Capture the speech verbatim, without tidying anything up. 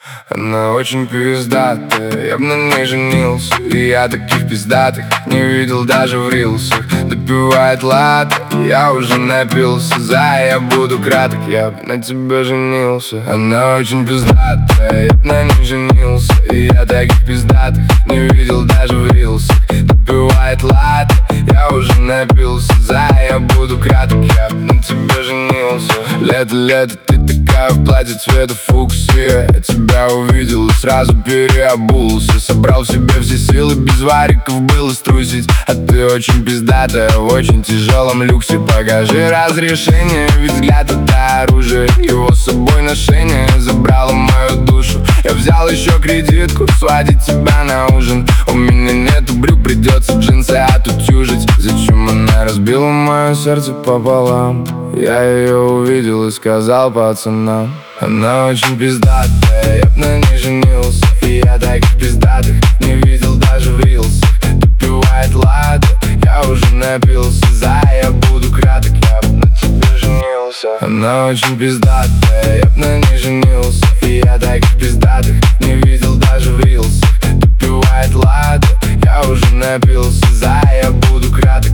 Она очень пиздатая, я б на ней женился. И я таких пиздатых не видел даже в рилсах. Допивает латте, я уже напился. За я буду краток, я б на тебе женился. Она очень пиздатая, я б на ней женился. И я таких пиздатых не видел даже в рилсах. Допивает латте, я уже напился. За я буду краток, я б на тебе женился. Лето, лето, ты такая в платье цвета фуксия. Я тебя увидел и сразу переобулся. Собрал в себе все силы, без вариков было струсить. А ты очень пиздатая, в очень тяжелом люксе. Покажи разрешение, ведь взгляд это оружие. Его с собой ношение забрало мою душу. Я взял еще кредитку, сводить тебя на ужин. У меня нету брюк, придется джинсы отутюжить. Зачем она разбила мое сердце пополам? Я ее увидел и сказал пацанам: она очень пиздатая, я б на ней женился. И я таких пиздатых не видел даже в рилсах. Допивает латте, я уже напился. За я буду краток, я б на тебе женился. Она очень пиздатая, я б на ней женился. И я таких пиздатых не видел даже в рилсах. Допивает латте, я уже напился. За я буду краток,